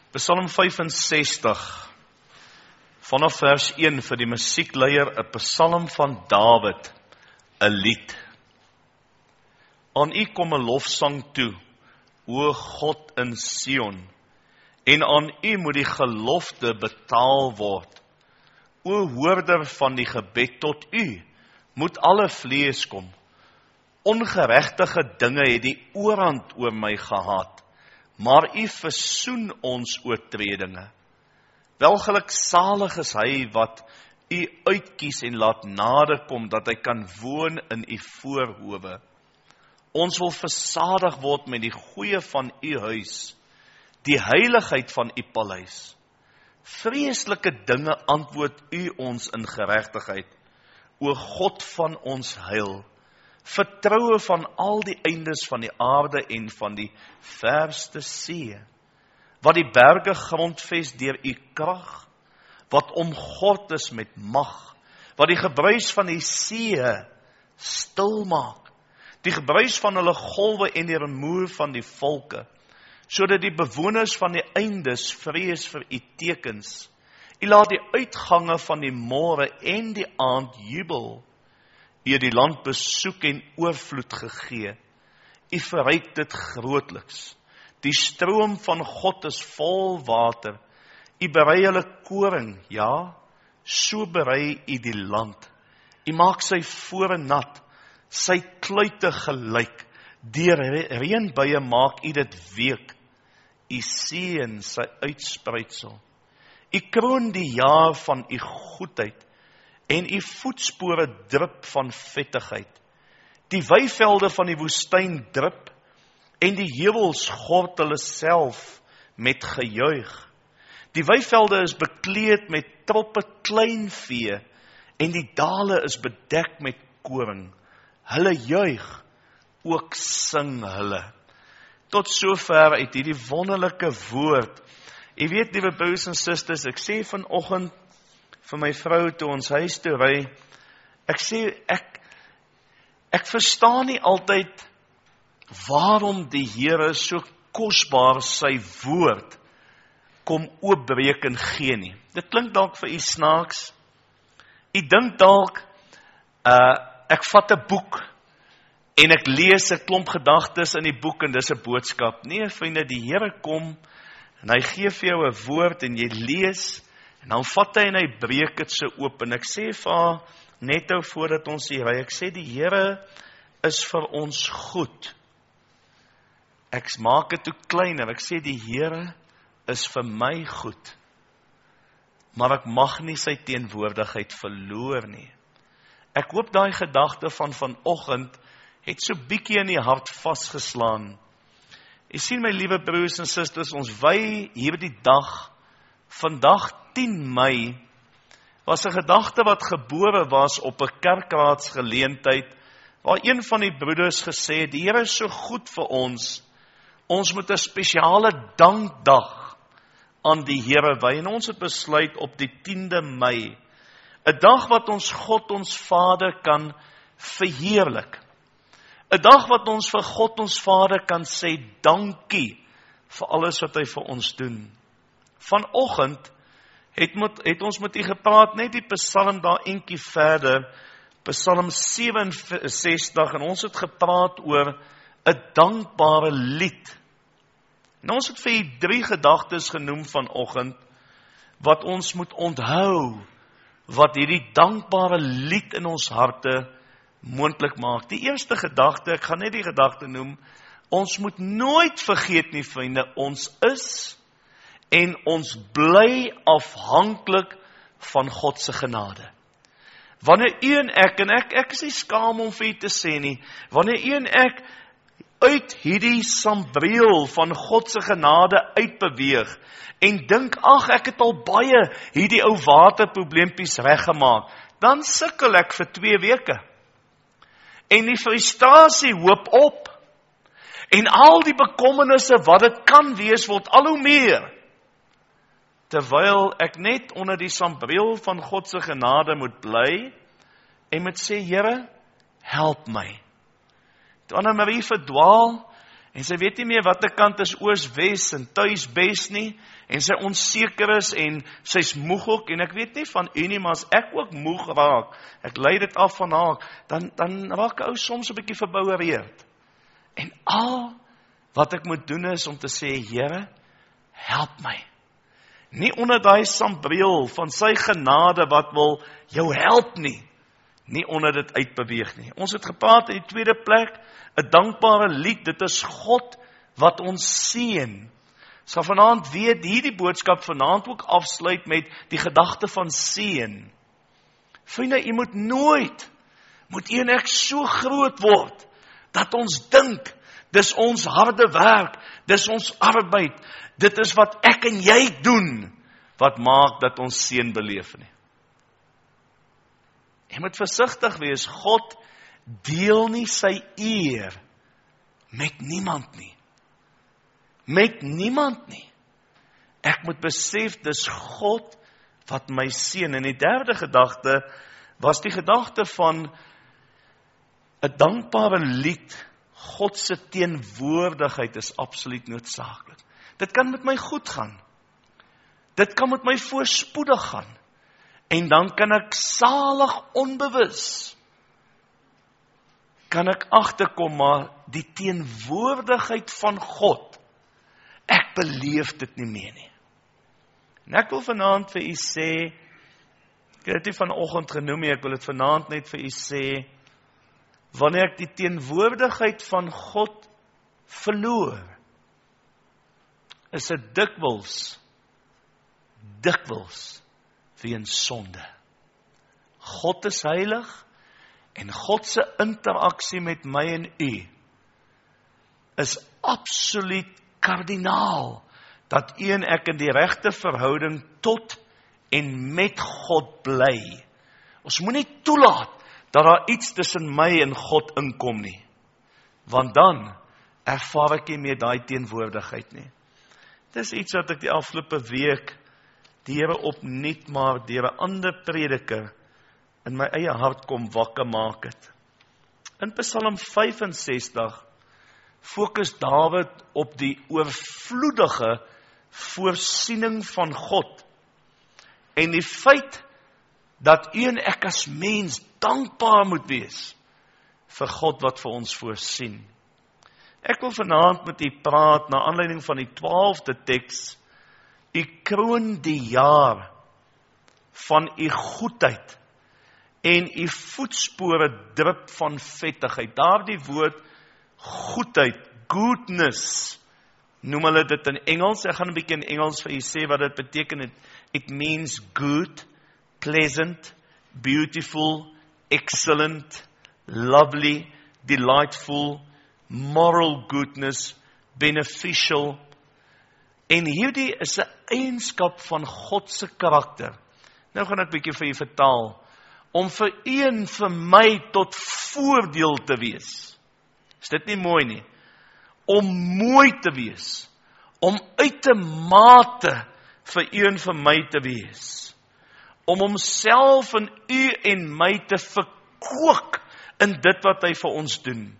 Psalm 65, vanaf vers 1 vir die musiekleier, 'n psalm van Dawid, 'n lied. Aan U kom 'n lofsang toe, o God in Sion, en aan U moet die gelofte betaal word. O hoorder van die gebed, tot U moet alle vlees kom. Ongeregtige dinge het die oorhand oor my gehad, maar U versoen ons oortredinge. Welgeluksalig is hy wat U uitkies en laat naderkom, dat hy kan woon in U voorhowe. Ons wil versadig word met die goeie van U huis, die heiligheid van U paleis. Vreeslike dinge antwoord U ons in geregtigheid, o God van ons heil. Vertroue van al die eindes van die aarde en van die verste see, wat die berge grondves deur U krag, wat omgord is met mag, wat die gebruis van die see stil maak, die gebruis van hulle golwe en die rumoer van die volke, sodat die bewoners van die eindes vrees vir U tekens. U laat die uitgange van die môre en die aand jubel. U het die land besoek en oorvloed gegee. U verryk dit grootliks. Die stroom van God is vol water. U berei hulle koring, ja, so berei U die land. U maak sy vore nat, sy kluite gelyk. Deur reënbuie maak U dit week. U seën sy uitspruitsel. U kroon die jaar van U goedheid, en U voetspore drup van vettigheid. Die weivelde van die woestyn drup, en die heuwels gord hulle self met gejuig. Die weivelde is bekleed met troppe klein vee, en die dale is bedek met koring. Hulle juig, ook sing hulle. Tot sover uit hierdie wonderlike woord. Jy weet, liewe broers en susters, ek sê vanoggend vir my vrou toe ons huis toe ry, ek sê, ek verstaan nie altyd waarom die Here so kosbaar sy woord kom oopbreek en gee nie. Dit klink dalk vir u snaaks. U dink dalk, ek vat 'n boek en ek lees 'n klomp gedagtes in die boek en dis 'n boodskap. Nee, vriende, die Here kom en hy gee vir jou 'n woord en jy lees, en dan vat hy en hy breek dit so oop, en ek sê vir haar, net nou voordat ons hier ry, ek sê die Here is vir ons goed. Ek maak dit toe kleiner, ek sê die Here is vir my goed, maar ek mag nie sy teenwoordigheid verloor nie. Ek hoop daai gedagte van vanoggend het so bietjie in die hart vasgeslaan. Jy sien my liewe broers en susters, ons wy hierdie dag, vandag 10 Mei, was 'n gedagte wat gebore was op 'n kerkraadsgeleentheid, waar een van die broeders gesê het, die Here is so goed vir ons moet 'n spesiale dankdag aan die Here wy, en ons het besluit op die 10de Mei, 'n dag wat ons God, ons Vader kan verheerlik, 'n dag wat ons vir God, ons Vader kan sê dankie vir alles wat hy vir ons doen. Vanoggend het ons met u gepraat, net die psalm daar eentjie verder, Psalm 67, en ons het gepraat oor 'n dankbare lied. En ons het vir u 3 gedagtes genoem vanoggend, wat ons moet onthou, wat hierdie dankbare lied in ons harte moontlik maak. Die eerste gedagte, ek gaan net die gedagte noem, ons moet nooit vergeet nie, vriende, ons is en ons bly afhanklik van God se genade. Wanneer u en ek is nie skaam om vir u te sê nie, wanneer u en ek uit hierdie sambreel van God se genade uitbeweeg, en dink, ag, ek het al baie hierdie ou waterprobleempies reggemaak, dan sukkel ek vir 2 weke. En die frustrasie hoop op, en al die bekommernisse wat dit kan wees, word al hoe meer, terwyl ek net onder die sambreel van God se genade moet bly, en moet sê, Here, help my. Toe Anna Marie verdwaal, En sy weet nie meer watter kant is oos-wes en tuis-bes nie, en sy onseker is, en sy's moeg ook, en ek weet nie van u nie, maar as ek ook moeg raak, ek lei dit af van haar, dan raak 'n ou soms 'n bietjie verboureerd. En al wat ek moet doen is om te sê, Here, help my. Nie onder daai sambreel van sy genade wat wil jou help nie. Nie onder dit uitbeweeg nie. Ons het gepraat in die tweede plek, 'n dankbare lied, dit is God wat ons seën. Sal vanaand weet, hierdie boodskap vanaand ook afsluit met die gedagte van seën. Vriende, u moet nooit, moet u en ek so groot word, dat ons dink, dis ons harde werk, dis ons arbeid, dit is wat ek en jy doen, wat maak dat ons seën beleef nie. Jy moet versigtig wees, God deel nie sy eer met niemand nie. Met niemand nie. Ek moet besef, dis God wat my seën. En die derde gedagte was die gedagte van 'n dankbare lied. God se teenwoordigheid is absoluut noodsaaklik. Dit kan met my goed gaan. Dit kan met my voorspoedig gaan. En dan kan ek salig onbewus, kan ek agterkom, maar die teenwoordigheid van God, ek beleef dit nie meer nie. En ek wil vanaand vir u sê, ek het dit vanoggend genoem, ek wil dit vanaand net vir u sê, wanneer ek die teenwoordigheid van God verloor, is dit dikwels weens sonde. God is heilig, en God se interaksie met my en u, is absoluut kardinaal, dat u en ek in die regte verhouding tot en met God bly. Ons moet nie toelaat, dat daar iets tussen my en God inkom nie. Want dan ervaar ek nie meer daai teenwoordigheid nie. Dit is iets wat ek die afgelope week die Here opnuut maar deur 'n ander prediker in my eie hart kom wakker maak het. In Psalm 65 fokus Dawid op die oorvloedige voorsiening van God en die feit dat u en ek as mens dankbaar moet wees vir God wat vir ons voorsien. Ek wil vanaand met u praat na aanleiding van die 12de teks. U kroon die jaar van u goedheid en u voetspore drup van vettigheid. Daardie woord goedheid, goodness, noem hulle dit in Engels. Ek gaan 'n bietjie in Engels vir u sê wat dit beteken. It means good, pleasant, beautiful, excellent, lovely, delightful, moral goodness, beneficial. En hierdie is 'n eienskap van God se karakter. Nou gaan ek bietjie vir u vertaal. Om vir u en vir my tot voordeel te wees. Is dit nie mooi nie? Om mooi te wees. Om uitermate vir u en vir my te wees. Om homself in u en my te verkoop in dit wat hy vir ons doen.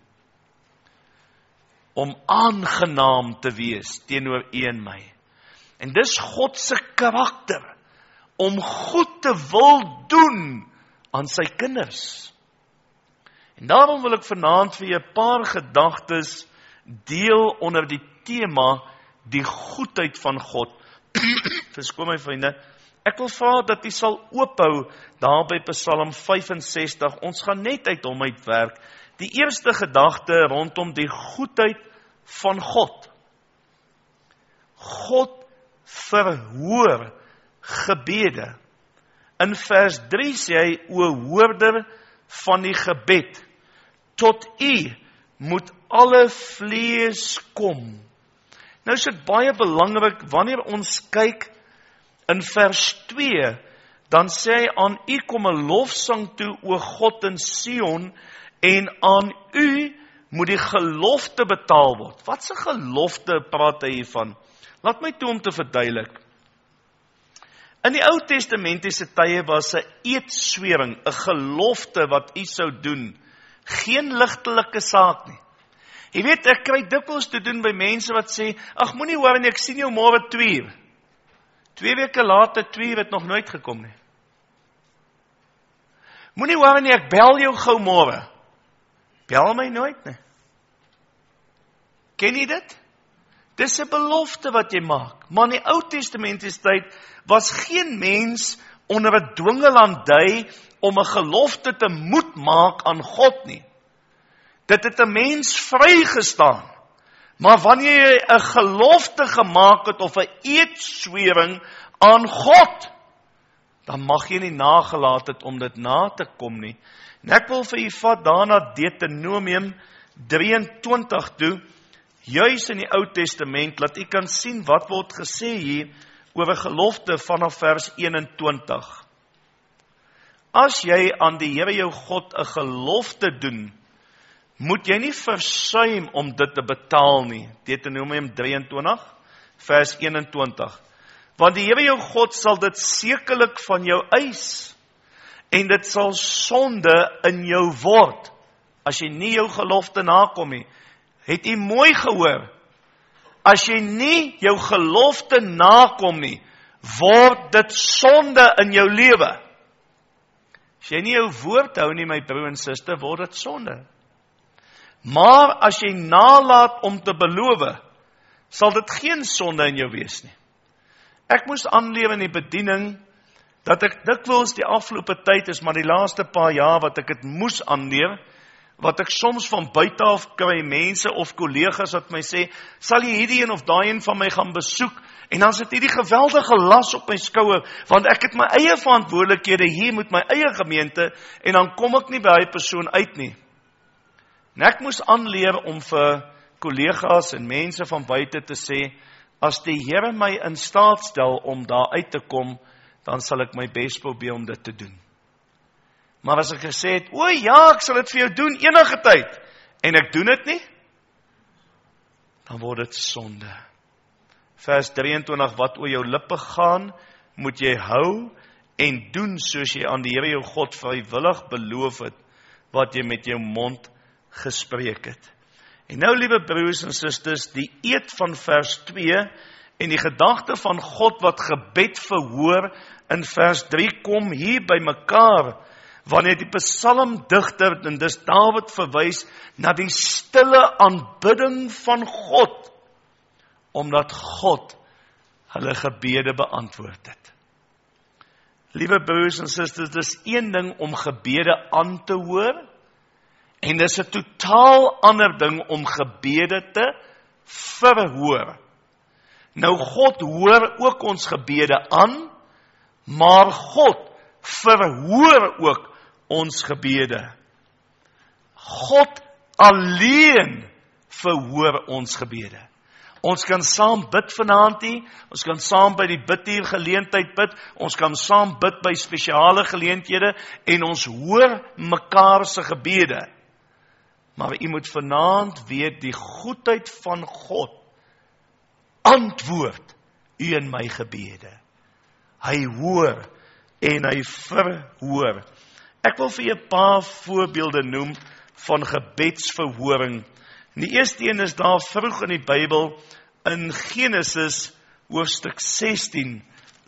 Om aangenaam te wees teenoor u en my. En dis God se karakter, om goed te wil doen aan sy kinders. En daarom wil ek vanaand vir julle 'n paar gedagtes deel onder die tema, die goedheid van God. Verskoon my vriende, ek wil vra dat u sal oophou daar by Psalm 65, ons gaan net uit hom uitwerk. Die eerste gedagte rondom die goedheid van God. God verhoor gebede. In vers 3 sê hy, o hoorder van die gebed, tot u moet alle vlees kom. Nou is dit baie belangrik, wanneer ons kyk in vers 2, dan sê hy, aan u kom 'n lofsang toe, o God in Sion, en aan u moet die gelofte betaal word. Wat 'n gelofte praat hy hiervan? Laat my toe om te verduidelik. In die Ou Testamentiese tye was 'n eedswering, 'n gelofte wat u sou doen, geen ligtelike saak nie. Jy weet, ek kry dikwels te doen by mense wat sê, ag moenie hoor nie, ek sien jou môre 2 uur. 2 weke later, 2 uur het nog nooit gekom nie. Moenie hoor nie, ek bel jou gou môre. Bel my nooit nie. Ken jy dit? Dis 'n belofte wat jy maak. Maar in die Ou Testamentiese tyd was geen mens onder 'n dwingelandy om 'n gelofte te moet maak aan God nie. Dit het 'n mens vrygestaan. Maar wanneer jy 'n gelofte gemaak het of 'n eedswering aan God, dan mag jy nie nagelaat het om dit na te kom nie. En ek wil vir u vat daarna Deuteronomium 23 toe, juis in die Ou Testament, dat u kan sien wat word gesê hier oor 'n gelofte vanaf vers 21. As jy aan die Here jou God 'n gelofte doen, moet jy nie versuim om dit te betaal nie. Deuteronomium 23, vers 21. Want die Here jou God sal dit sekerlik van jou eis, en dit sal sonde in jou word, as jy nie jou gelofte nakom nie. Het jy mooi gehoor? As jy nie jou gelofte nakom nie, word dit sonde in jou lewe. As jy nie jou woord hou nie, my broer en suster, word dit sonde. Maar as jy nalat om te beloof, sal dit geen sonde in jou wees nie. Ek moes aanleef in die bediening, dat ek dikwels die afgelope tyd is, maar die laaste paar jaar wat ek het moes aanleef, wat ek soms van buite af kry mense of kollegas wat my sê, sal jy hierdie een of daai een van my gaan besoek, en dan sit hierdie geweldige las op my skouer, want ek het my eie verantwoordelikhede hier met my eie gemeente, en dan kom ek nie by hy persoon uit nie. En ek moes aanleer om vir kollegas en mense van buite te sê, as die Here my in staat stel om daar uit te kom, dan sal ek my bes probeer om dit te doen. Maar as ek gesê het, o ja, ek sal dit vir jou doen enige tyd, en ek doen dit nie, dan word dit sonde. Vers 23, wat oor jou lippe gaan, moet jy hou en doen soos jy aan die Here jou God vrywillig beloof het, wat jy met jou mond gespreek het. En nou, liewe broers en susters, die eed van vers 2 en die gedagte van God wat gebed verhoor in vers 3 kom hier by mekaar, wanneer die psalmdigter, en dis Dawid, verwys na die stille aanbidding van God, omdat God hulle gebede beantwoord het. Liewe broers en susters, dis een ding om gebede aan te hoor, en dis 'n totaal ander ding om gebede te verhoor. Nou, God hoor ook ons gebede aan, maar God verhoor ook ons gebede. God alleen verhoor ons gebede. Ons kan saam bid vanaand hier, ons kan saam by die biduur geleentheid bid, ons kan saam bid by spesiale geleenthede, en ons hoor mekaar se gebede. Maar u moet vanaand weet, die goedheid van God antwoord u en my gebede. Hy hoor en hy verhoor. Ek wil vir 'n paar voorbeelde noem van gebedsverhoring. Die eerste een is daar vroeg in die Bybel in Genesis hoofstuk 16.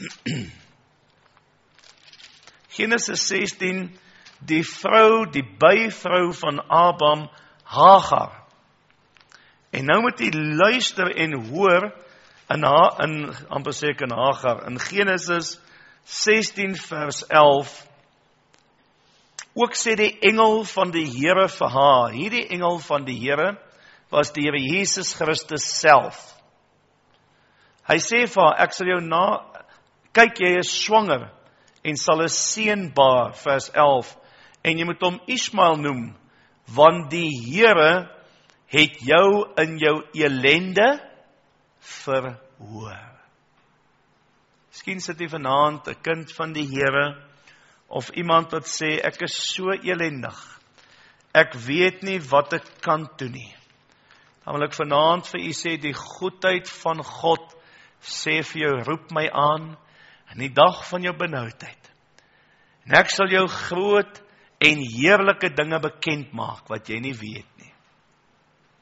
Genesis 16, die byvrou van Abraham, Hagar. En nou moet jy luister en hoor amper sê ek in Hagar, in Genesis 16 vers 11, ook sê die engel van die Here vir haar, hierdie engel van die Here was die Here Jesus Christus self. Hy sê vir haar, ek sal jou kyk, jy is swanger, en sal 'n seun baar, vers 11, en jy moet hom Ismael noem, want die Here het jou in jou elende verhoor. Miskien sit jy vanaand 'n kind van die Here, of iemand wat sê, ek is so elendig, ek weet nie wat ek kan doen nie. Dan wil ek vanaand vir u sê, die goedheid van God sê vir jou, roep my aan in die dag van jou benoudheid. En ek sal jou groot en heerlike dinge bekend maak, wat jy nie weet nie.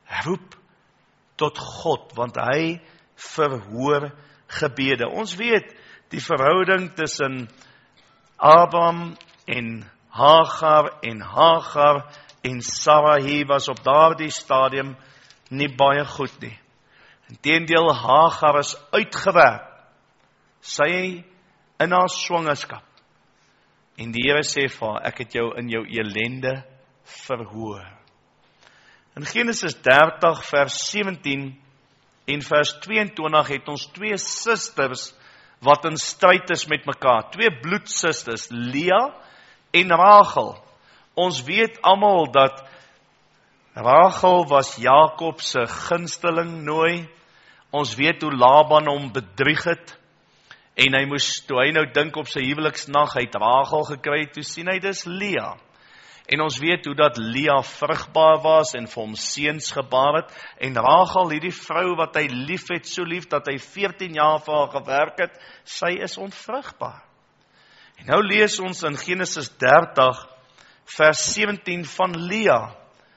roep tot God, want hy verhoor gebede. Ons weet, die verhouding tussen Abraham en Hagar en Sarai was op daardie stadium nie baie goed nie. Inteendeel, Hagar is uitgewerp, sy in haar swangerskap. En die Here sê vir haar, ek het jou in jou elende verhoor. In Genesis 30 vers 17 en vers 22 het ons twee susters wat in stryd is met mekaar. Twee bloedsusters, Lea en Rachel. Ons weet almal dat Rachel was Jakob se gunsteling nooi. Ons weet hoe Laban hom bedrieg het. En hy moes, toe hy nou dink op sy huweliksnag, hy het Rachel gekry, toe sien hy dis Lea. En ons weet hoe dat Lea vrugbaar was en vir hom seuns gebaar het. En Rachel, hierdie vrou wat hy lief het, so lief dat hy 14 jaar vir haar gewerk het, sy is onvrugbaar. En nou lees ons in Genesis 30 vers 17 van Lea.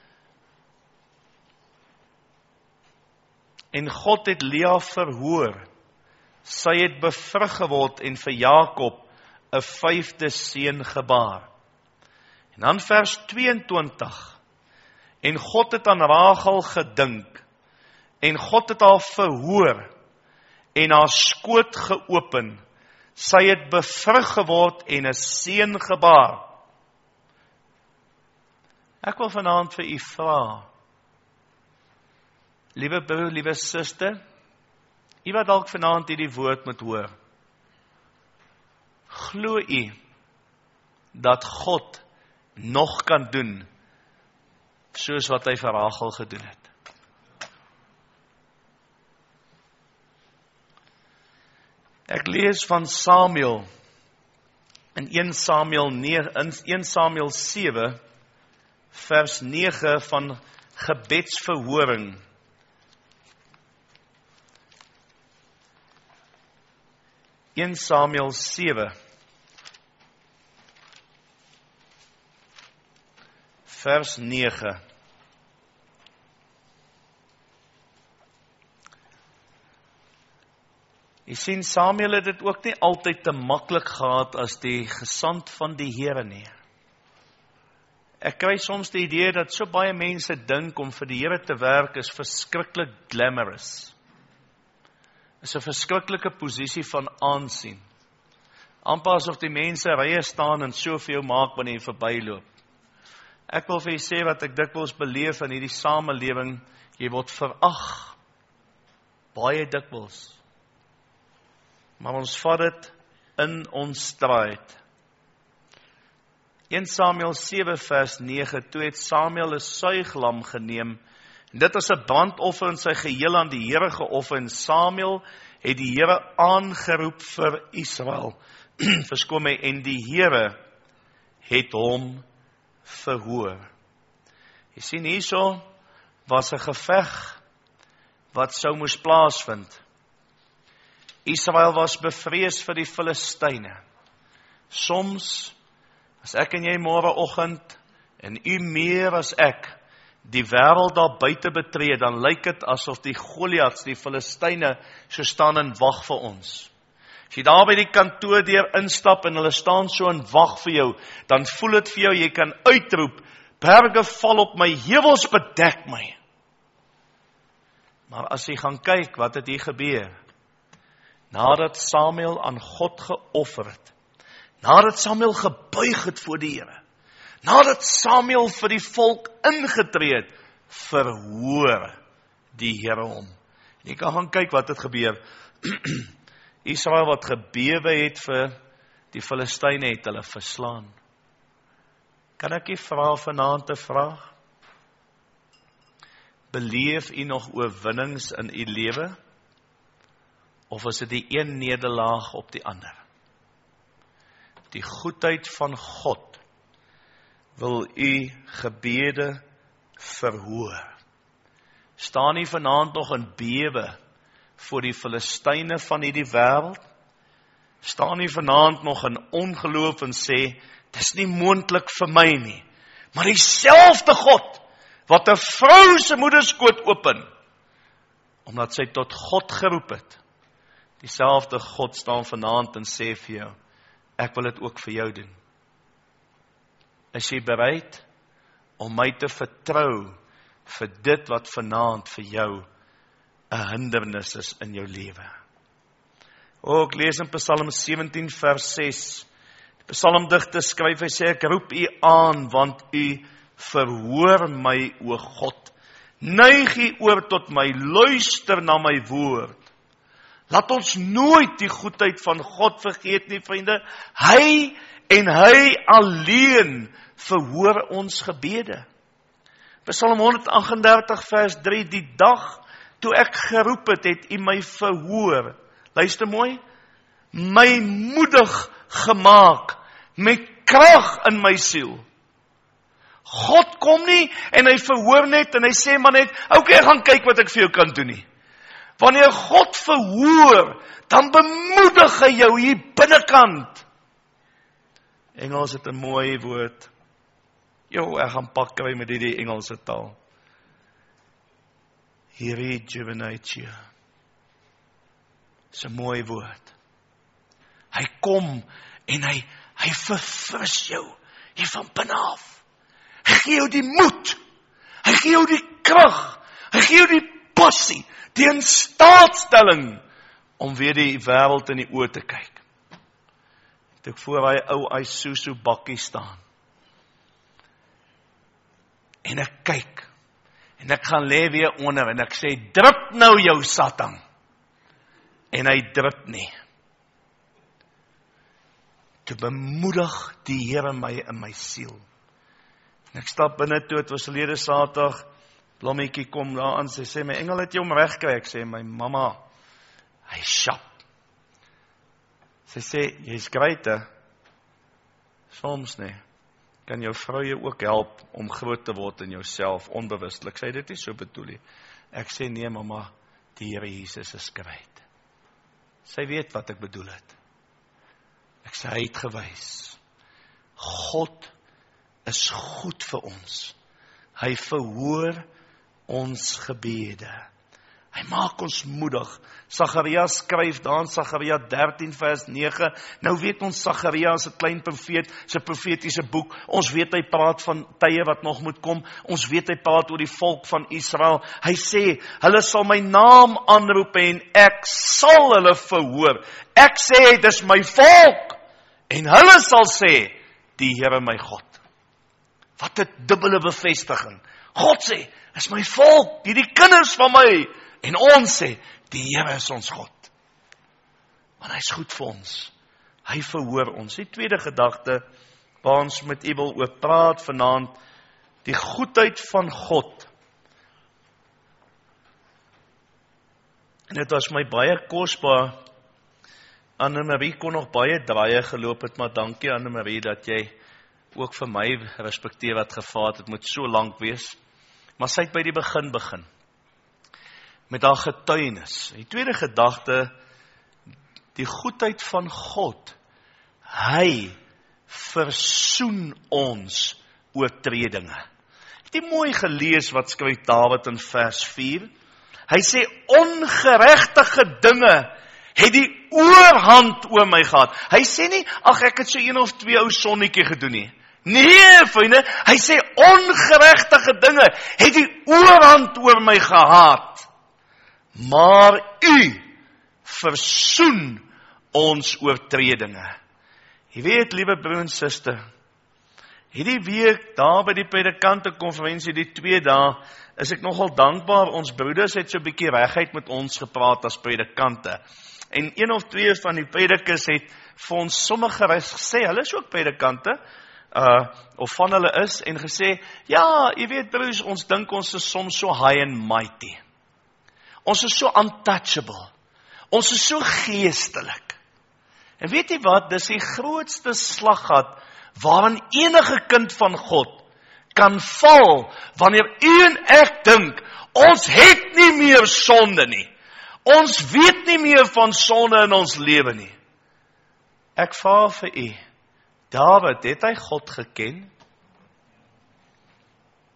En God het Lea verhoor. Sy het bevrug geword en vir Jakob 'n 5de seun gebaar. En dan vers 22. En God het aan Rachel gedink. En God het haar verhoor en haar skoot geopen. Sy het bevrug geword en 'n seun gebaar. Ek wil vanaand vir u vra, liewe broer, liewe suster, u wat dalk vanaand hierdie woord moet hoor, glo u dat God nog kan doen soos wat hy vir Rachel gedoen het? Ek lees van Samuel in 1 Samuel 7 vers 9 van gebedsverhoring. In Samuel 7 vers 9. Jy sien, Samuel het dit ook nie altyd te maklik gehad as die gesant van die Here nie. Ek kry soms die idee dat so baie mense dink om vir die Here te werk is verskriklik glamorous. Is 'n verskriklike posisie van aansien. Amper asof die mense rye staan en so vir jou maak wanneer jy verbyloop. Ek wil vir jy sê wat ek dikwels beleef in hierdie samelewing, jy word verag. Baie dikwels. Maar ons vat dit in ons stryd. 1 Samuel 7 vers 9, toe het Samuel 'n suiglam geneem, en dit as 'n brandoffer in sy geheel aan die Here geoffer, en Samuel het die Here aangeroep vir Israel. Verskoon my, en die Here het hom verhoor. Jy sien, hierso was 'n geveg wat sou moes plaasvind. Israel was bevrees vir die Filistyne. Soms, as ek en jy môreoggend, en u meer as ek, die wêreld daar buite betree, dan lyk dit asof die Goliaths, die Filistyne, so staan en wag vir ons. As jy daar by die kantoordeur instap en hulle staan so en wag vir jou, dan voel dit vir jou, jy kan uitroep, berge val op my, heuwels bedek my. Maar as jy gaan kyk, wat het hier gebeur? Nadat Samuel aan God geoffer het, nadat Samuel gebuig het voor die Here, nadat Samuel vir die volk ingetree het, verhoor die Here hom. Jy kan gaan kyk wat het gebeur. Israel wat gebewe het vir die Filistyne, het hulle verslaan. Kan ek u vra vanaand 'n vraag? Beleef u nog oorwinnings in u lewe? Of is dit die een nederlaag op die ander? Die goedheid van God wil u gebede verhoor. Staan u vanaand nog in bewe voor die Filistyne van hierdie wêreld? Staan u vanaand nog in ongeloof en sê, dis nie moontlik vir my nie. Maar dieselfde God wat 'n vrou se moederskoot open, omdat sy tot God geroep het. Dieselfde God staan vanaand en sê vir jou, ek wil dit ook vir jou doen. Is jy bereid om my te vertrou vir dit wat vanaand vir jou 'n hindernis is in jou lewe? Ek lees in Psalm 17 vers 6. Die psalmdigter skryf, hy sê, ek roep u aan, want u verhoor my, o God. Neig u oor tot my, luister na my woord. Laat ons nooit die goedheid van God vergeet nie, vriende. Hy en hy alleen verhoor ons gebede. Psalm 138 vers 3, die dag toe ek geroep het, het u my verhoor. Luister mooi, my moedig gemaak, met krag in my siel. God kom nie, en hy verhoor net, en hy sê maar net, okay, gaan kyk wat ek vir jou kan doen nie. Wanneer God verhoor, dan bemoedig hy jou hier binnekant. Engels het 'n mooi woord. Ek gaan pak kry met die Engelse taal. He rejuvenates you. Dis 'n mooi woord. Hy kom en hy verfris jou hier van binne af. Hy gee jou die moed. Hy gee jou die krag. Hy gee jou die passie, die instaatstelling om weer die wêreld in die oë te kyk. Toe ek voor hy ou Isuzu bakkie staan. En ek kyk. En ek gaan lê weer onder en ek sê, drup nou jou Satan. En hy drup nie. Toe bemoedig die Here my in my siel. En ek stap binne toe, het was verlede Saterdag, Blommetjie kom daar aan, sy sê, my engel het jou omreg kry. Ek sê, my mamma, hy sjap. Sy sê, jy's great, hè? Soms nie. Kan jou vrou jou ook help om groot te word in jouself, onbewustelik. Sy dit nie so bedoel nie. Ek sê, nee mamma, die Here Jesus is great. Sy weet wat ek bedoel het. Ek sê, hy het gewys. God is goed vir ons. Hy verhoor ons gebede. Hy maak ons moedig. Sagaria skryf daar in Sagaria 13 vers 9. Nou weet ons Sagaria is 'n klein profeet, sy profetiese boek. Ons weet hy praat van tye wat nog moet kom. Ons weet hy praat oor die volk van Israel. Hy sê, hulle sal my naam aanroep en ek sal hulle verhoor. Ek sê, dis my volk. En hulle sal sê, die Here my God. Wat 'n dubbele bevestiging. God sê, is my volk, die kinders van my. En ons sê, die Here is ons God. Want hy is goed vir ons. Hy verhoor ons. Die tweede gedagte, waar ons met u wil oor praat vanaand, die goedheid van God. En dit was my baie kosbaar. Annemarie kon nog baie draaie geloop het, maar dankie Annemarie dat jy ook vir my respekteer wat gevaar het moet so lank wees. Maar sy het by die begin met haar getuienis. Die tweede gedagte, die goedheid van God. Hy versoen ons oortredinge. Het jy mooi gelees wat skryf Dawid in vers 4? Hy sê, ongeregtige dinge het die oorhand oor my gehad. Hy sê nie, ag ek het so 1 of 2 ou sonnetjie gedoen nie. Nee, vriende, hy sê, ongeregtige dinge het die oorhand oor my gehad. Maar u versoen ons oortredinge. Jy weet, liewe broer en suster, hierdie week daar by die predikantekonferensie, die 2 dae, is ek nogal dankbaar, ons broeders het so 'n bietjie reguit met ons gepraat as predikante. En 1 of 2 van die predikers het vir ons sommige gesê, hulle is ook predikante, of van hulle is, en gesê, ja, jy weet broers, ons dink ons is soms so high and mighty. Ons is so untouchable. Ons is so geestelik. En weet jy wat, dis die grootste slaggat waarin enige kind van God kan val, wanneer u en ek dink, ons het nie meer sonde nie. Ons weet nie meer van sonde in ons lewe nie. Ek vra vir u, Dawid, het hy God geken?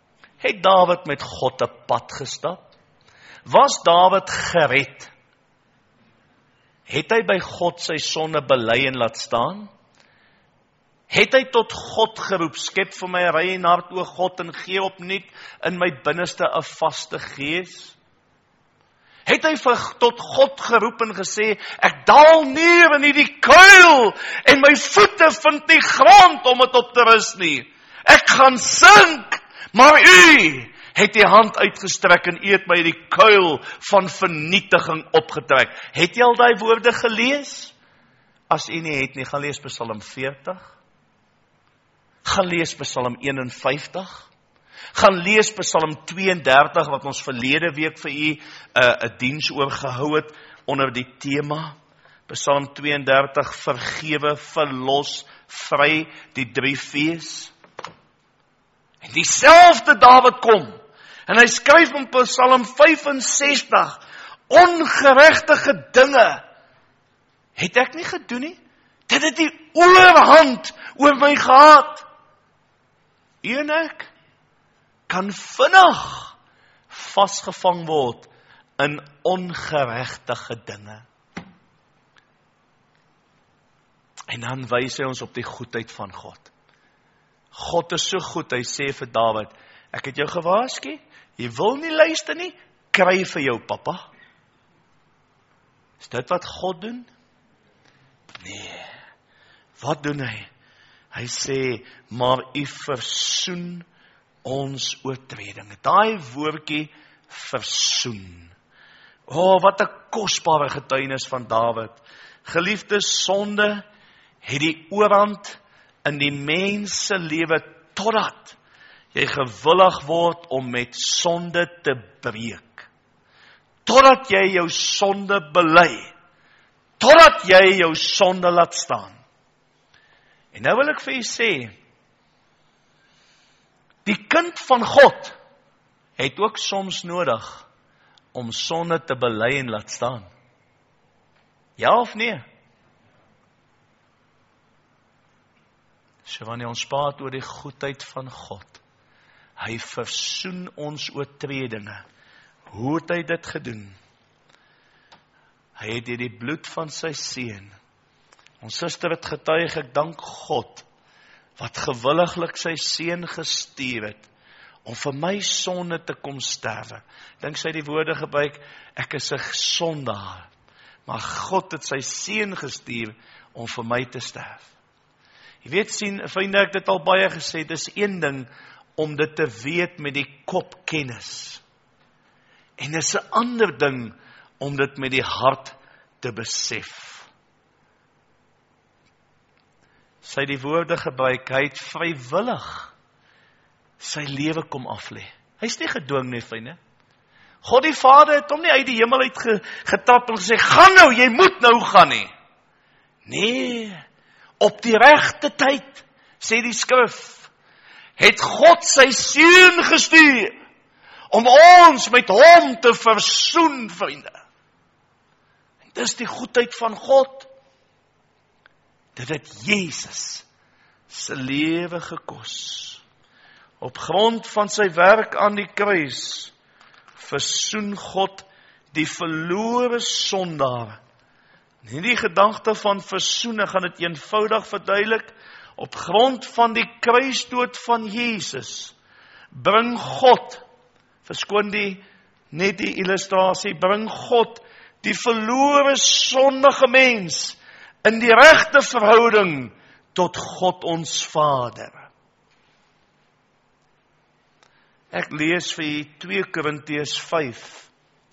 Het Dawid met God 'n pad gestap? Was Dawid gered? Het hy by God sy sonde bely en laat staan? Het hy tot God geroep, skep vir my 'n rein hart, o God, en gee opnuut in my binneste 'n vaste gees? Het hy tot God geroep en gesê, ek daal neer in hierdie kuil, en my voete vind nie grond om dit op te rus nie. Ek gaan sink, maar u het die hand uitgestrek en u het my die kuil van vernietiging opgetrek. Het jy al daai woorde gelees? As u nie het nie, gaan lees Psalm 40. Gaan lees Psalm 51. Gaan lees Psalm 32, wat ons verlede week vir u 'n diens oor gehou het, onder die tema. Psalm 32, vergewe, verlos, vry, die 3 V's. En dieselfde Dawid kom, en hy skryf in Psalm 65, ongeregtige dinge het ek nie gedoen nie. Dit het die oorhand oor my gehad. U en ek kan vinnig vasgevang word in ongeregtige dinge. En dan wys hy ons op die goedheid van God. God is so goed, hy sê vir Dawid, ek het jou gewaarsku, jy wil nie luister nie, kry vir jou pappa. Is dit wat God doen? Nee. Wat doen hy? Hy sê, maar u versoen ons oortredinge. Daai woordjie versoen. Wat 'n kosbare getuienis van Dawid. Geliefdes, sonde het die oorhand in die mens se lewe totdat jy gewillig word om met sonde te breek. Totdat jy jou sonde bely. Totdat jy jou sonde laat staan. En nou wil ek vir u sê, die kind van God het ook soms nodig om sonde te bely en laat staan. Ja of nee? So wanneer ons praat oor die goedheid van God, hy versoen ons oortredinge. Hoe het hy dit gedoen? Hy het deur die bloed van sy seun. Ons suster het getuig, ek dank God, wat gewilliglik sy seun gestuur het, om vir my sonde te kom sterwe. Dink sy die woorde gebruik, ek is 'n sondaar, maar God het sy seun gestuur, om vir my te sterf. Jy weet, vriende, ek het dit al baie gesê, dis een ding, om dit te weet met die kop kennis. En dis 'n ander ding, om dit met die hart te besef. Sy die woorde gebruik, hy het vrywillig sy lewe kom aflê. Hy is nie gedwing nie, vriende. God die Vader het hom nie uit die hemel uit getrap en gesê, gaan nou, jy moet nou gaan nie. Nee, op die regte tyd, sê die skrif, het God sy seun gestuur, om ons met hom te versoen, vriende. En dis die goedheid van God. Dit het Jezus sy lewe gekos. Op grond van sy werk aan die kruis, versoen God die verlore sondaar. Nie die gedagte van versoen, gaan dit eenvoudig verduidelik, op grond van die kruisdood van Jezus, bring God, verskoon net die illustrasie, bring God die verlore sondige mens in die regte verhouding tot God ons Vader. Ek lees vir u 2 Korintiërs 5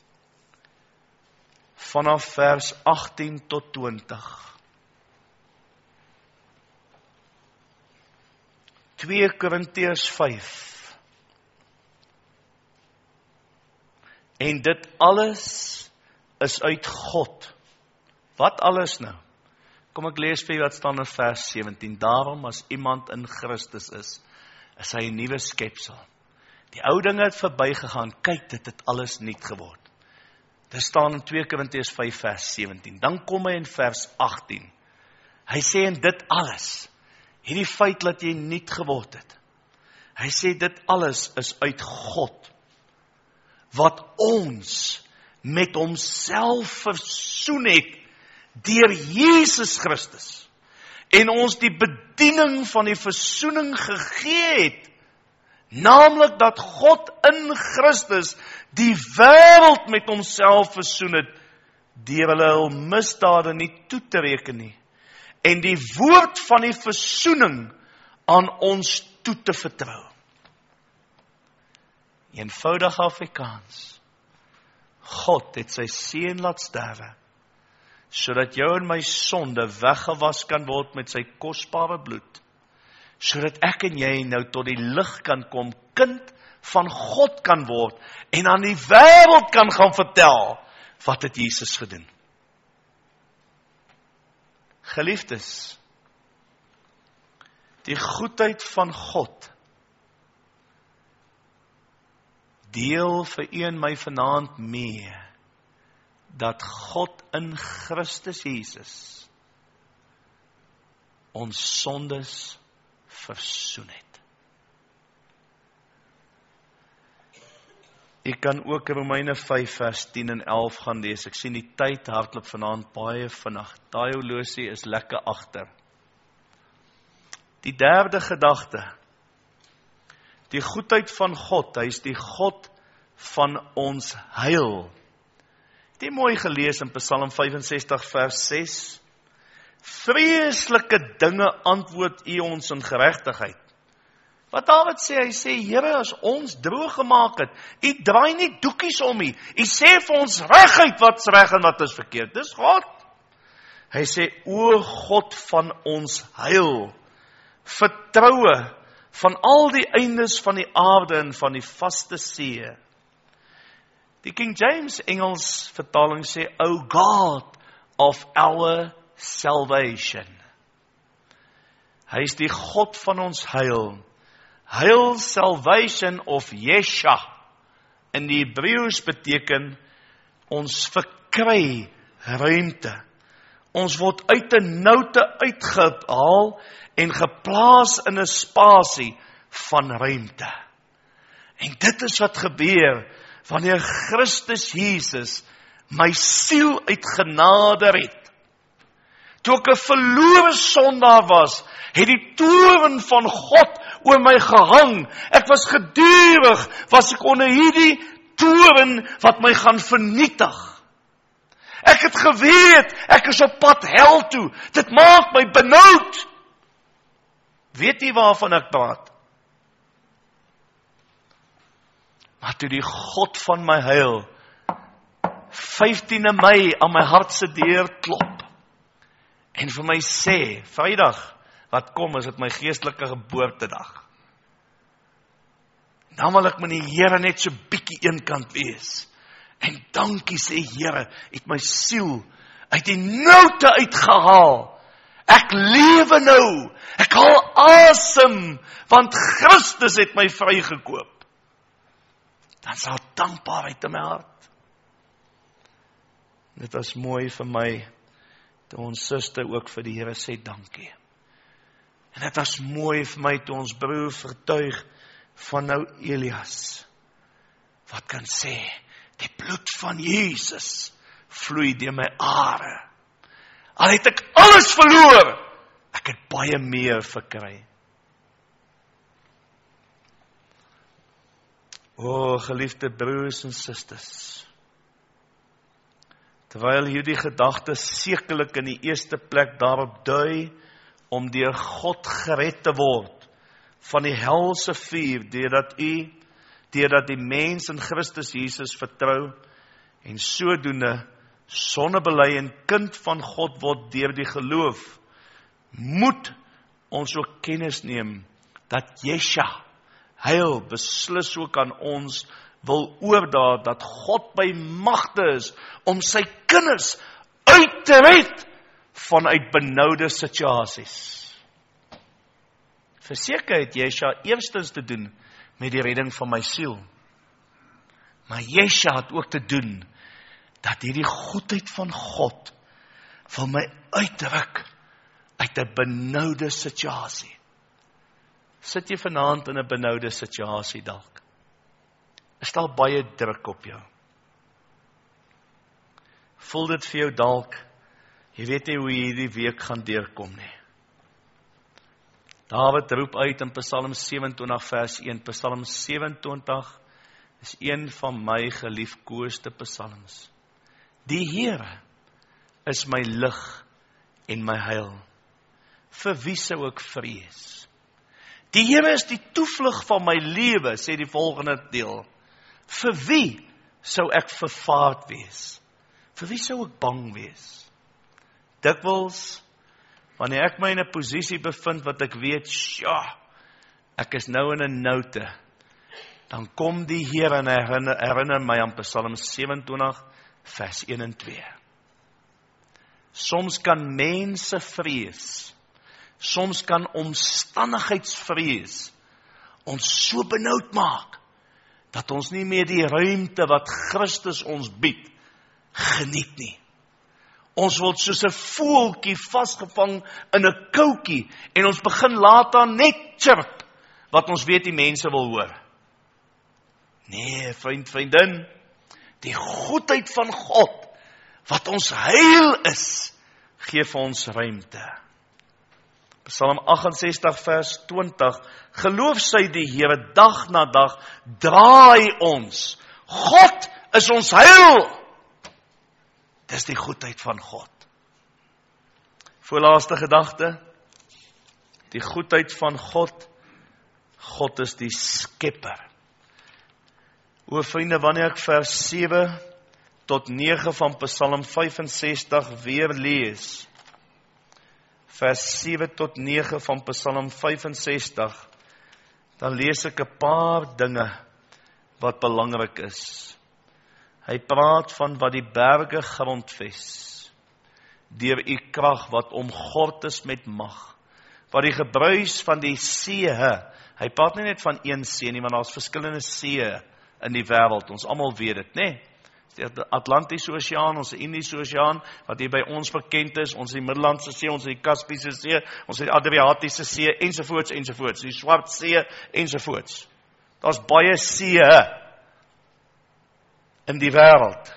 vanaf vers 18 tot 20. 2 Korintiërs 5. En dit alles is uit God. Wat alles nou? Kom ek lees vir u wat staan in vers 17. Daarom as iemand in Christus is hy 'n nuwe skepsel. Die ou dinge het verbygegaan, kyk, dit het alles nuut geword. Dit staan in 2 Korintiërs 5 vers 17. Dan kom hy in vers 18. Hy sê in dit alles, hierdie feit dat jy nuut geword het. Hy sê dit alles is uit God, wat ons met homself versoen het, deur Jesus Christus, en ons die bediening van die versoening gegee het, naamlik dat God in Christus die wêreld met homself versoen het, deur hulle hul misdade nie toe te reken nie, en die woord van die versoening aan ons toe te vertrou. Eenvoudig Afrikaans. God het sy seun laat sterwe, sodat jou en my sonde weggewas kan word met sy kosbare bloed, sodat ek en jy nou tot die lig kan kom, kind van God kan word, en aan die wêreld kan gaan vertel, wat het Jesus gedoen. Geliefdes, die goedheid van God, deel vir u en my vanaand mee, dat God in Christus Jesus ons sondes versoen het. Ek kan ook Romeine 5 vers 10 en 11 gaan lees. Ek sien die tyd hardloop vanaand baie vinnig. Daai horlosie is lekker agter. Die derde gedagte. Die goedheid van God, hy is die God van ons heil. Het jy mooi gelees in Psalm 65 vers 6? Vreeslike dinge antwoord u ons in geregtigheid. Wat Dawid sê, hy sê, Here, as ons droog gemaak het, u draai nie doekies om nie, u sê vir ons reguit wat's reg en wat is verkeerd. Dis God. Hy sê, o God van ons heil, vertroue van al die eindes van die aarde en van die vaste see. Die King James Engels vertaling sê, O God of our salvation. Hy is die God van ons heil. Heil, salvation of Yesha in die Hebreëus beteken ons verkry ruimte. Ons word uit 'n noute uitgehaal en geplaas in 'n spasie van ruimte. En dit is wat gebeur wanneer Christus Jesus my siel uit genade red. Toe ek 'n verlore sondaar was, het die toorn van God oor my gehang. Ek was gedurig, was ek onder hierdie toorn wat my gaan vernietig. Ek het geweet, ek is op pad hel toe. Dit maak my benoud. Weet jy waarvan ek praat? Maar toe die God van my heil 15 Mei aan my hart se deur klop en vir my sê, Vrydag wat kom is dit my geestelike geboortedag. Dan wil ek met die Here net so bietjie eenkant wees. En dankie sê Here, het my siel uit die noute uitgehaal. Ek lewe nou. Ek haal asem, want Christus het my vrygekoop. Dan sal dankbaarheid in my hart. Dit was mooi vir my, toe ons suster ook vir die Here sê dankie. En dit was mooi vir my, toe ons broer vertuig van nou Elias, wat kan sê, die bloed van Jesus vloei deur my are. Al het ek alles verloor, ek het baie meer verkry. O, geliefde broers en susters, terwyl hierdie gedagte sekerlik in die eerste plek daarop dui, om deur God gered te word, van die helse vuur, deurdat die mens in Christus Jesus vertrou, en sodoende sonnebely en kind van God word deur die geloof, moet ons ook kennis neem, dat Yesha, heil, beslis ook aan ons wil oordaat, dat God by magte is, om sy kinders uit te red, vanuit benoude situasies. Verseker het Yesha eerstens te doen met die redding van my siel. Maar Yesha het ook te doen dat hierdie goedheid van God wil my uitruk uit 'n benoude situasie. Sit jy vanaand in 'n benoude situasie dalk? Is daar baie druk op jou? Voel dit vir jou dalk, jy weet nie hoe jy hierdie week gaan deurkom nie. Dawid roep uit in Psalm 27 vers 1. Psalm 27 is een van my geliefkoeste psalms. Die Here is my lig en my heil. Vir wie sou ek vrees? Die Here is die toevlug van my lewe, sê die volgende deel. Vir wie sou ek vervaard wees? Vir wie sou ek bang wees? Dikwels, wanneer ek my in 'n posisie bevind wat ek weet, ek is nou in 'n noute, dan kom die Here en herinner my aan Psalm 27, vers 1 en 2. Soms kan mense vrees, soms kan omstandigheidsvrees ons so benoud maak, dat ons nie meer die ruimte wat Christus ons bied, geniet nie. Ons word soos 'n voeltjie vasgevang in 'n koutjie, en ons begin later net chirp, wat ons weet die mense wil hoor. Nee, vriendin, die goedheid van God, wat ons heil is, gee vir ons ruimte. Psalm 68 vers 20, geloof sy die Here dag na dag, draai ons. God is ons heil. Dis die goedheid van God. Voorlaaste gedagte, die goedheid van God, God is die skepper. O vriende, wanneer ek vers 7 tot 9 van Psalm 65 weer lees, vers 7 tot 9 van Psalm 65, dan lees ek 'n paar dinge wat belangrik is. Hy praat van wat die berge grondves, deur u krag wat omgord is met mag, wat die gebruis van die see, hy praat nie net van een see nie, want daar is verskillende see in die wêreld, ons almal weet dit, né? Die Atlantiese Oseaan, ons Indiese Oseaan, wat hier by ons bekend is, ons die Middellandse See, ons die Kaspiese See, ons die Adriatiese See, ensovoorts, ensovoorts, die Swart See, ensovoorts. Daar's baie see in die wêreld.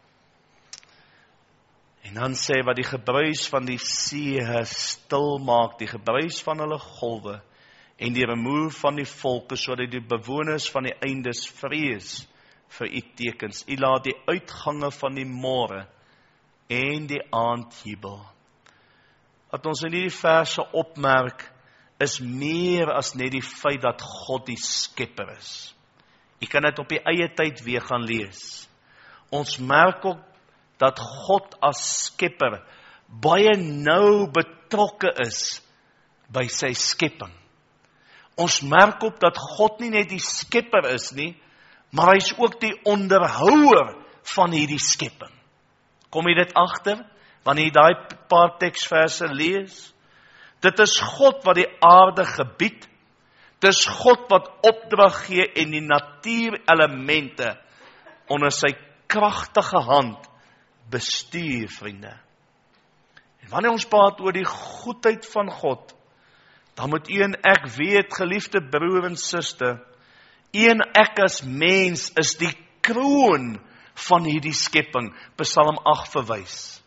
En dan sê wat die gebruis van die see stil maak, die gebruis van hulle golwe, en die remoer van die volke, sodat die bewoners van die eindes vrees vir u tekens. U laat die uitgange van die môre en die aand jubel. Wat ons in hierdie verse opmerk, is meer as net die feit dat God die skepper is. U kan dit op die eie tyd weer gaan lees. Ons merk ook dat God as skepper baie nou betrokke is by sy skepping. Ons merk op dat God nie net die skepper is nie, maar hy is ook die onderhouer van hierdie skepping. Kom jy dit agter, wanneer jy daai paar teksverse lees? Dit is God wat die aarde gebied, dit is God wat opdrag gee en die natuurelemente onder sy kragtige hand bestuur, vriende. En wanneer ons praat oor die goedheid van God, dan moet u en ek weet, geliefde broer en suster, u en ek as mens is die kroon van hierdie skepping, Psalm 8 verwys.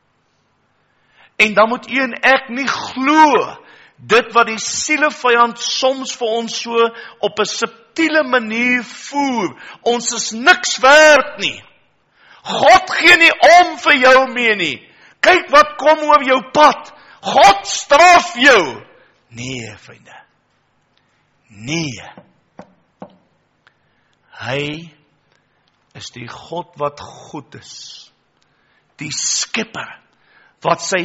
En dan moet u en ek nie glo, dit wat die sielevyand soms vir ons so op 'n subtiele manier voer, ons is niks werd nie. God gee nie om vir jou mee nie. Kyk wat kom oor jou pad. God straf jou. Nee, vriende. Nee. Hy is die God wat goed is. Die skepper, wat sy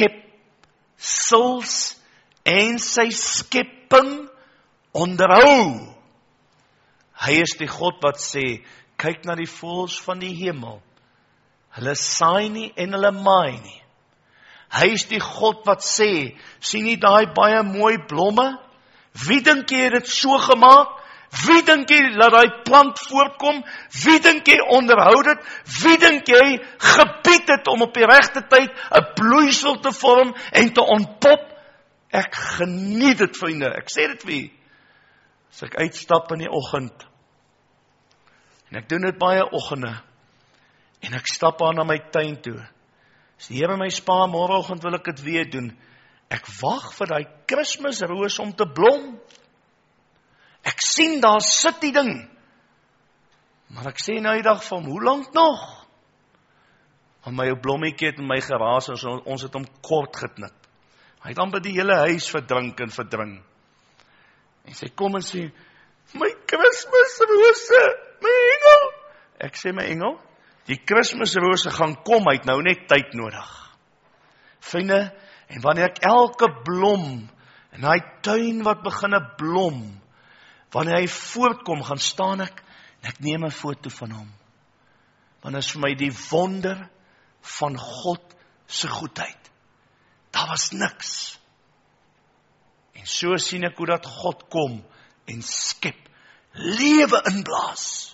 skepsels en sy skepping onderhou. Hy is die God wat sê, kyk na die voëls van die hemel. Hulle saai nie en hulle maai nie. Hy is die God wat sê, sien nie daai baie mooi blomme? Wie dink jy het dit so gemaak? Wie dink jy laat daai plant voortkom? Wie dink jy onderhou dit? Wie dink jy gebied het om op die regte tyd 'n bloeisel te vorm en te ontpop? Ek geniet dit, vriende. Ek sê dit vir u. As ek uitstap in die oggend, en ek doen dit baie oggende, en ek stap aan na my tuin toe. As die Here my spaar, môreoggend wil ek dit weer doen. Ek wag vir daai Kersroos om te blom. Ek sien daar sit die ding. Maar ek sê nou die dag van, hoe lank nog? Want my blommetjie het in my geraas, en ons het hom kort geknip. Hy het amper die hele huis verdrink en verdring. En sy kom en sê, my Kersrose, my engel. Ek sê, my engel, die Kersrose gaan kom, hy het nou net tyd nodig. Vriende, en wanneer ek elke blom, en hy tuin wat beginne blom, wanneer hy voortkom, gaan staan ek, en ek neem 'n foto van hom. Want dit is vir my die wonder van God se goedheid. Daar was niks. En so sien ek hoe dat God kom en skep, lewe inblaas.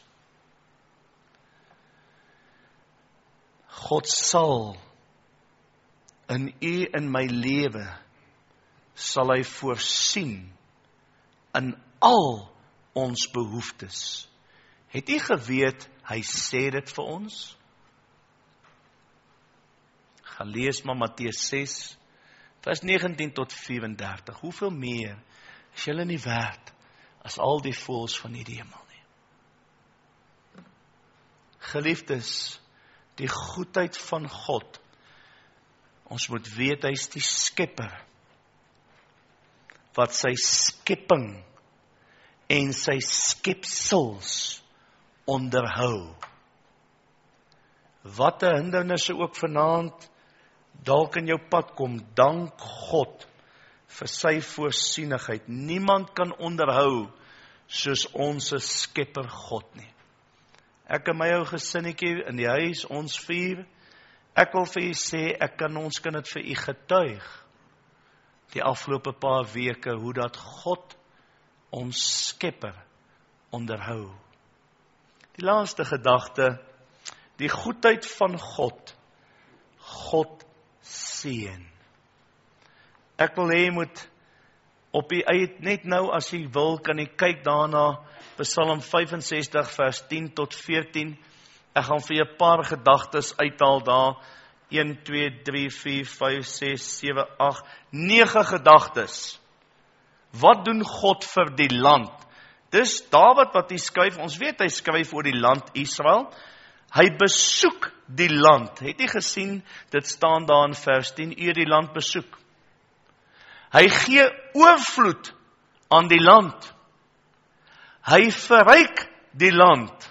God sal in u en my lewe, sal hy voorsien in al ons behoeftes. Het u geweet, hy sê dit vir ons? Gaan lees maar Matteus 6, vers 19 tot 34. Hoeveel meer is julle nie werd as al die voëls van die hemel nie? Geliefdes, die goedheid van God. Ons moet weet, hy is die skepper, wat sy skepping en sy skepsels onderhou. Wat 'n hindernisse ook vanaand dalk in jou pad kom, dank God vir sy voorsienigheid. Niemand kan onderhou soos ons skepper God nie. Ek en my ou gesinnetjie in die huis, ons 4, ek wil vir u sê, ons kan dit vir u getuig, die afgelope paar weke, hoe dat God ons skepper onderhou. Die laaste gedagte, die goedheid van God, God seën. Ek wil hê, moet op die eie, net nou as jy wil, kan jy kyk daarna, Psalm 65 vers 10 tot 14, ek gaan vir jy 'n paar gedagtes uithaal daar, 1, 2, 3, 4, 5, 6, 7, 8, 9 gedagtes. Wat doen God vir die land? Dis Dawid wat hy skryf, ons weet hy skryf oor die land Israel, hy besoek die land, het jy gesien, dit staan daar in vers 10, u die land besoek. Hy gee oorvloed aan die land, hy verryk die land,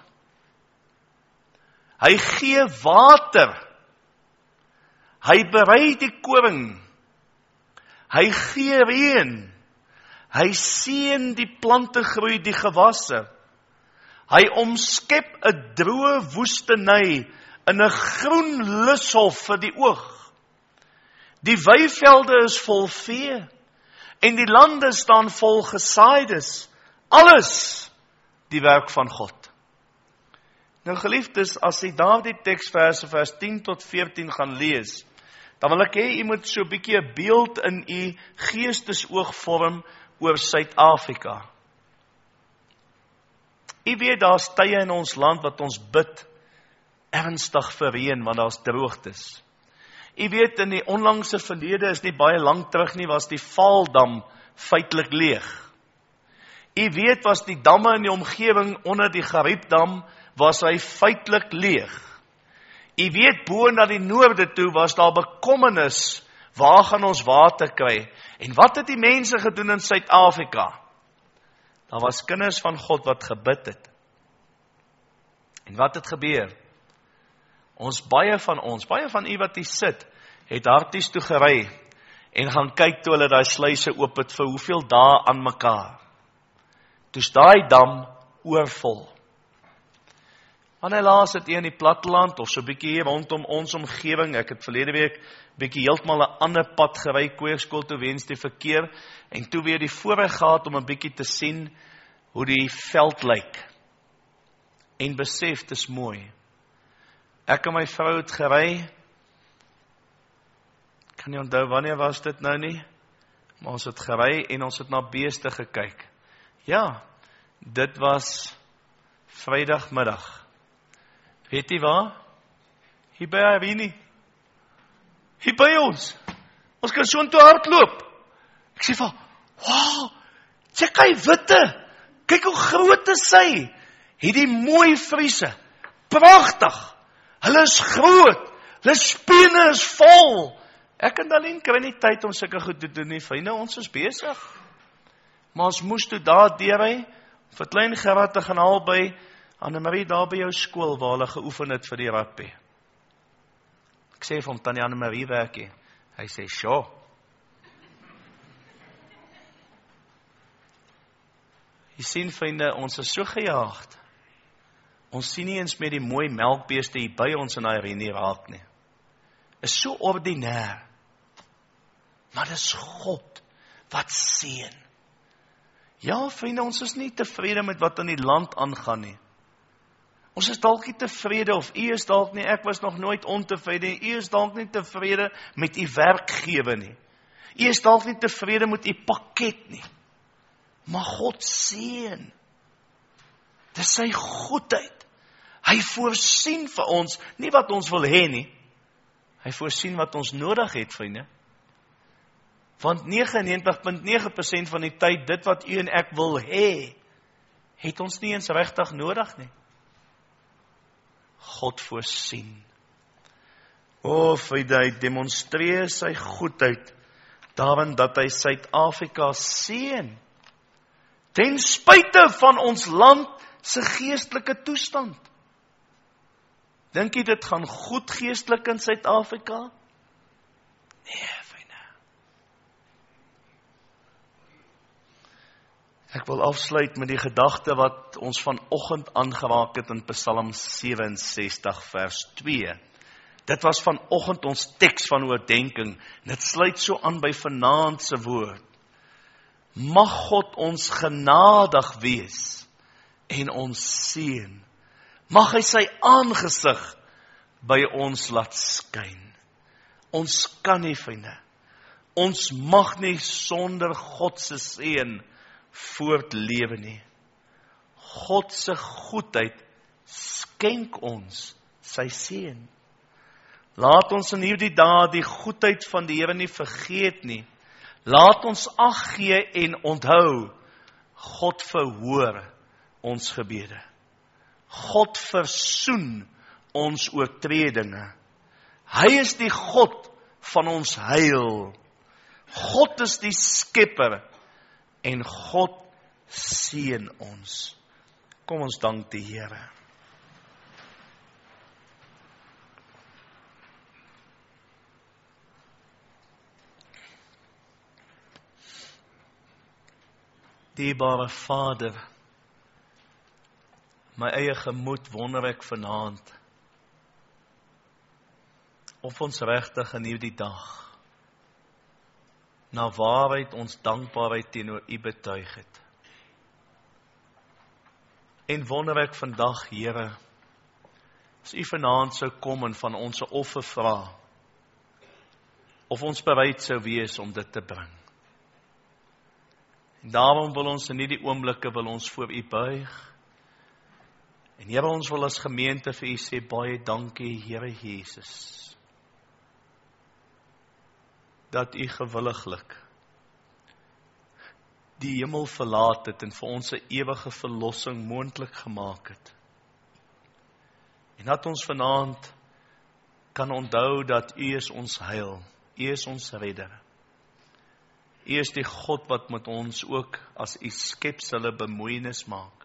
hy gee water, hy berei die koring, hy gee reën, hy seën die plante groei, die gewasse, hy omskep 'n droë woestynny in 'n groen lushof vir die oog. Die weivelde is vol vee, en die lande staan vol gesaaides. Alles die werk van God. Nou geliefdes, as jy daardie teksverse vers 10 tot 14 gaan lees, dan wil ek hê, jy moet so 'n bietjie 'n beeld in u geestesoog vorm oor Suid-Afrika. Jy weet, daar's tye in ons land wat ons bid ernstig vir reën, want daar's droogtes. Jy weet, in die onlangse verlede, is nie baie lank terug nie, was die Vaaldam feitelik leeg. Jy weet, was die damme in die omgewing onder die Gariepdam, was hy feitelik leeg. Jy weet, bo na die noorde toe, was daar bekommernis, waar gaan ons water kry? En wat het die mense gedoen in Suid-Afrika? Daar was kinders van God wat gebid het. En wat het gebeur? Baie van u wat hier sit, het harties toe gery, en gaan kyk toe hulle daai sluise oop het vir hoeveel dae aan mekaar. Toe's daai dam oorvol. Wanneer laas het jy in die platteland, of so bietjie hier rondom ons omgewing, ek het verlede week bietjie heeltemal 'n ander pad gery, Kweekskool toe wens die verkeer, en toe weer die voorreg gehad om 'n bietjie te sien hoe die veld lyk. En besef, dis mooi. Ek en my vrou het gery, kan nie onthou wanneer was dit nou nie, Maar ons het gery en ons het na beeste gekyk. Ja, dit was Vrydagmiddag. Weet jy waar? Hier by Irene. Hier by ons. Ons kan so intoe hardloop. Ek sê van, wow, check hy witte. Kyk hoe groot is sy. Hierdie mooi vriese. Pragtig. Hulle is groot. Hulle spene is vol. Ek en Dalien kry nie tyd om sulke goed te doen nie. Vriende, ons is besig. Maar ons moes toe daar deurry, vir klein Gerard te gaan haal by Annemarie daar by jou skool, waar hulle geoefen het vir die rugby. Ek sê vir hom, tannie Annemarie werk hier. Hy sê, sure. Jy sien, vriende, ons is so gejaagd. Ons sien nie eens met die mooi melkbeeste hier by ons in Irene raak nie. Is so ordinair. Maar dis God wat seën. Ja, vriende, ons is nie tevrede met wat in die land aangaan nie. Ons is dalk nie tevrede, of u is dalk nie, ek was nog nooit ontevrede nie, u is dalk nie tevrede met u werkgewer nie. U is dalk nie tevrede met u pakket nie. Maar God seën. Dis sy goedheid. Hy voorsien vir ons, nie wat ons wil hê nie. Hy voorsien wat ons nodig het, vriende. Want 99,9% van die tyd, dit wat u en ek wil hê, het ons nie eens regtig nodig nie. God voorsien. O, vriende, hy demonstreer sy goedheid daarin dat hy Suid-Afrika seën. Ten spyte van ons land se geestelike toestand. Dink jy dit gaan goed geestelik in Suid-Afrika? Nee, vriende. Ek wil afsluit met die gedagte wat ons vanoggend aangeraak het in Psalm 67 vers 2. Dit was vanoggend ons teks van oordenking. Dit sluit so aan by vanaand se woord. Mag God ons genadig wees en ons seën. Mag hy sy aangesig by ons laat skyn. Ons kan nie, vriende. Ons mag nie sonder God se seën voortlewe nie. God se goedheid skenk ons sy seën. Laat ons in hierdie dae die goedheid van die Here nie vergeet nie. Laat ons ag gee en onthou, God verhoor ons gebede. God versoen ons oortredinge. Hy is die God van ons heil. God is die skepper en God seën ons. Kom ons dank die Here. Dierbare Vader, my eie gemoed wonder ek vanaand of ons regtig in hierdie dag na waarheid ons dankbaarheid teenoor U betuig het. En wonder ek vandag, Here, as U vanaand sou kom en van ons 'n offer vra, of ons bereid sou wees om dit te bring. En daarom wil ons in hierdie oomblikke wil ons voor U buig. En Here, ons wil as gemeente vir U sê baie dankie, Here Jesus, dat U gewilliglik die hemel verlaat het en vir ons 'n ewige verlossing moontlik gemaak het. En dat ons vanaand kan onthou dat U is ons heil, U is ons redder. U is die God wat met ons ook as U skepsele bemoeienis maak.